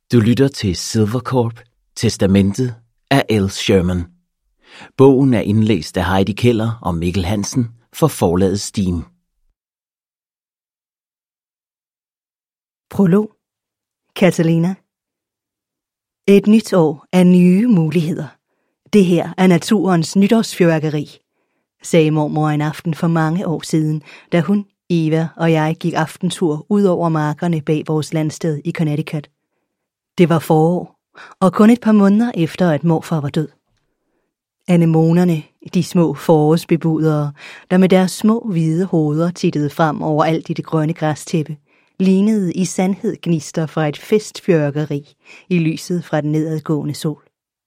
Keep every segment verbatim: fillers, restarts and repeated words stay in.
Du lytter til Silvercorp, Testamentet af L. Sherman. Bogen er indlæst af Heidi Keller og Mikkel Hansen for forlaget Steam. Prolog. Catalina. Et nyt år af nye muligheder. Det her er naturens nytårsfyrværkeri, sagde mormor en aften for mange år siden, da hun, Eva og jeg gik aftentur ud over markerne bag vores landsted i Connecticut. Det var forår, og kun et par måneder efter, at morfar var død. Anemonerne, de små forårsbebudere, der med deres små hvide hoveder tittede frem over alt i det grønne græstæppe, lignede i sandhed gnister fra et festfyrværkeri i lyset fra den nedadgående sol.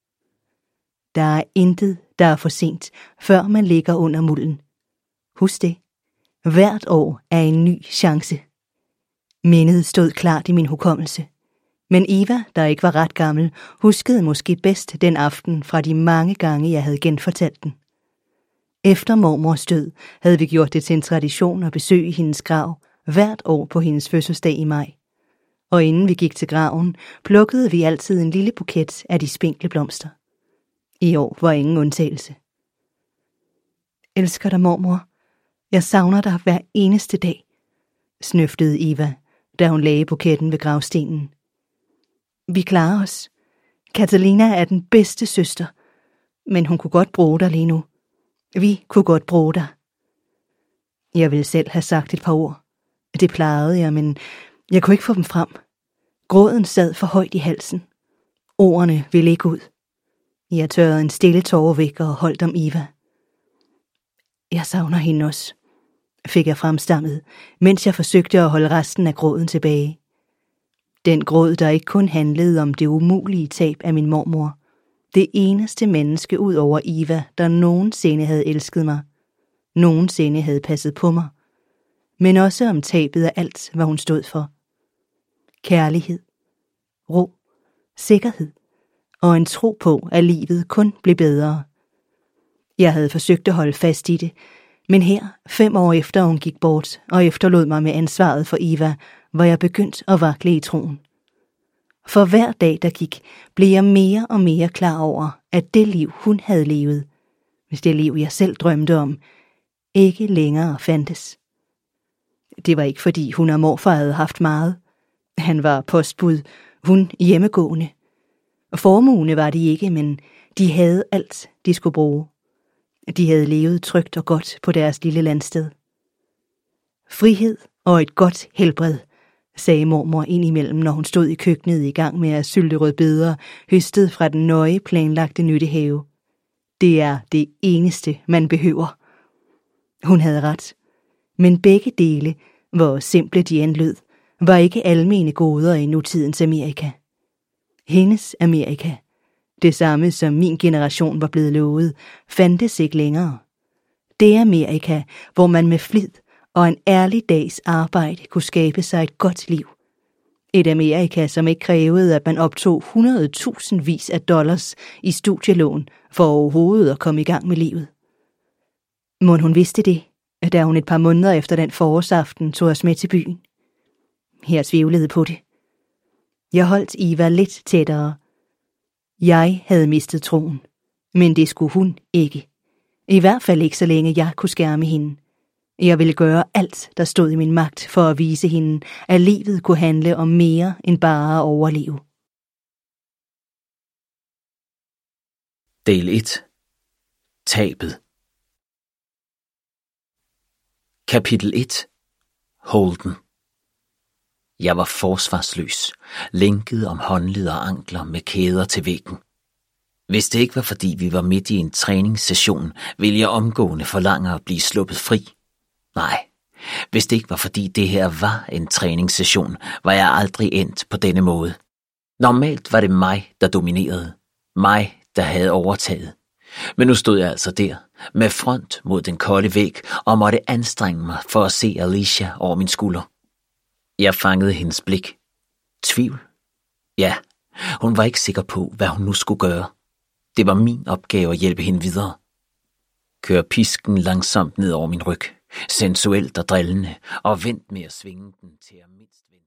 Der er intet, der er for sent, før man ligger under mulden. Husk det. Hvert år er en ny chance. Mindet stod klart i min hukommelse. Men Eva, der ikke var ret gammel, huskede måske bedst den aften fra de mange gange, jeg havde genfortalt den. Efter mormors død havde vi gjort det til en tradition at besøge hendes grav hvert år på hendes fødselsdag i maj. Og inden vi gik til graven, plukkede vi altid en lille buket af de spinkle blomster. I år var ingen undtagelse. Elsker dig, mormor. Jeg savner dig hver eneste dag, snøftede Eva, da hun lagde buketten ved gravstenen. Vi klarer os. Catalina er den bedste søster, men hun kunne godt bruge dig lige nu. Vi kunne godt bruge dig. Jeg ville selv have sagt et par ord. Det plejede jeg, men jeg kunne ikke få dem frem. Gråden sad for højt i halsen. Ordene ville ikke ud. Jeg tørrede en stille tåre væk og holdt om Eva. Jeg savner hende også, fik jeg fremstammet, mens jeg forsøgte at holde resten af gråden tilbage. Den gråd, der ikke kun handlede om det umulige tab af min mormor. Det eneste menneske ud over Eva, der nogensinde havde elsket mig. Nogensinde havde passet på mig. Men også om tabet af alt, hvad hun stod for. Kærlighed, ro, sikkerhed og en tro på, at livet kun blev bedre. Jeg havde forsøgt at holde fast i det, men her, fem år efter hun gik bort og efterlod mig med ansvaret for Eva, var jeg begyndt at vakle i troen. For hver dag, der gik, blev jeg mere og mere klar over, at det liv, hun havde levet, hvis det liv, jeg selv drømte om, ikke længere fandtes. Det var ikke, fordi hun og morfar havde haft meget. Han var postbud, hun hjemmegående. Formuende var de ikke, men de havde alt, de skulle bruge. De havde levet trygt og godt på deres lille landsted. Frihed og et godt helbred, sagde mormor indimellem, når hun stod i køkkenet i gang med at sylte rødbeder, høstet fra den nøje planlagte nyttehave. Det er det eneste, man behøver. Hun havde ret, men begge dele, hvor simple de end lød, var ikke almene goder i nutidens Amerika. Hendes Amerika, det samme som min generation var blevet lovet, fandtes ikke længere. Det Amerika, hvor man med flid og en ærlig dags arbejde kunne skabe sig et godt liv. Et Amerika, som ikke krævede, at man optog hundrede tusindvis af dollars i studielån for overhovedet at komme i gang med livet. Mon hun vidste det, da hun et par måneder efter den forårsaften tog os med til byen. Her tvivlede på det. Jeg holdt Eva lidt tættere. Jeg havde mistet troen, men det skulle hun ikke. I hvert fald ikke så længe jeg kunne skærme hende. Jeg ville gøre alt, der stod i min magt for at vise hende, at livet kunne handle om mere end bare at overleve. Del et. Tabet. Kapitel et. Holden. Jeg var forsvarsløs, lænket om håndled og ankler med kæder til væggen. Hvis det ikke var, fordi vi var midt i en træningssession, ville jeg omgående forlange at blive sluppet fri. Nej, hvis det ikke var, fordi det her var en træningssession, var jeg aldrig endt på denne måde. Normalt var det mig, der dominerede. Mig, der havde overtaget. Men nu stod jeg altså der, med front mod den kolde væg, og måtte anstrenge mig for at se Alicia over min skulder. Jeg fangede hendes blik. Tvivl? Ja, hun var ikke sikker på, hvad hun nu skulle gøre. Det var min opgave at hjælpe hende videre. Kør pisken langsomt ned over min ryg, sensuelt og drillende, og vent med at svinge den til at mindst vende.